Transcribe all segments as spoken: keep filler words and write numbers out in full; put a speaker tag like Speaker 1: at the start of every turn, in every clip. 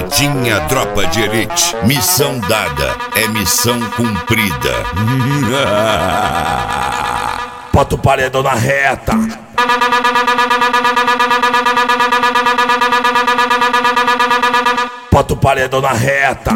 Speaker 1: Pretinha Tropa de Elite. Missão dada é missão cumprida.
Speaker 2: Bota o paredão na reta. Bota o paredão na reta.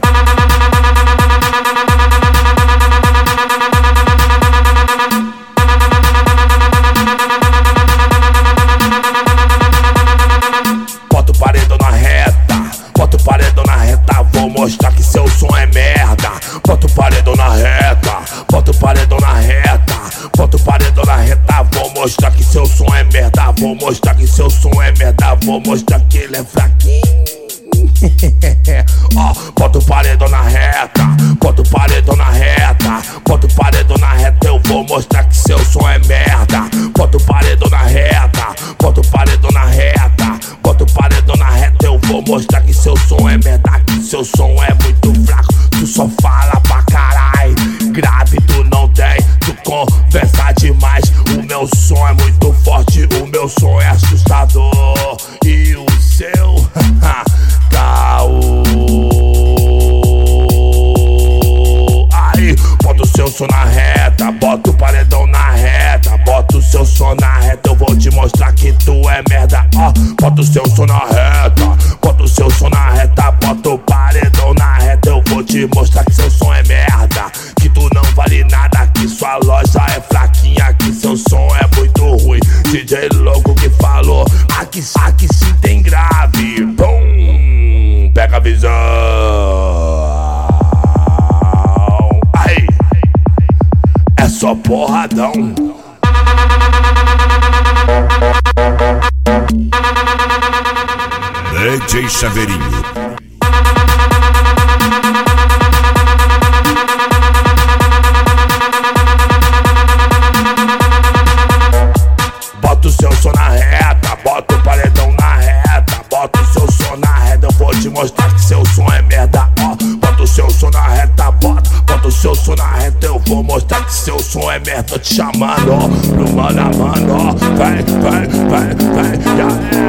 Speaker 2: Bota o paredão na reta. Bota o paredão na reta. Vou mostrar que seu som é merda. Bota o paredão na reta. Bota o paredão na reta. Bota o paredão na reta. Vou mostrar que seu som é merda. Vou mostrar que seu som é merda. Vou mostrar que ele é fraquinho. Oh, bota o paredão na reta. Bota o paredão na reta. Bota o paredão na reta. Eu vou mostrar que seu som é merda. Bota o paredão na reta. Bota o paredão na reta. Bota o paredão na reta. Eu vou mostrar que seu som é merda. Que seu som é muito fraco. Tu só fala pra carai. Grave tu não tem. Tu conversa demais. O meu som é muito forte. O meu som é assustador. E o seu caô. Aí, bota o seu som na reta. Bota o paredão na reta. Bota o seu som na reta. Eu vou te mostrar que tu é merda. Ó, oh, bota o seu som na reta. Bota o seu som na reta. Bota o paredão na reta. Eu vou te mostrar que seu som é merda. Que tu não vale nada. Que sua loja é fraquinha. Que seu som é muito ruim. D J louco que falou. Aqui, aqui sim tem grave. Pum, pega a visão. Aí, é só porradão.
Speaker 1: D J Chaveirinho.
Speaker 2: Bota o seu som na reta. Bota o paredão na reta. Bota o seu som na reta. Eu vou te mostrar que seu som é merda. Ó, bota o seu som na reta. Bota, bota o seu som na reta. Eu vou mostrar que seu som é merda. Tô te chamando, ó, no mano a mano, ó. Vem, vem, vem, vem. Já é.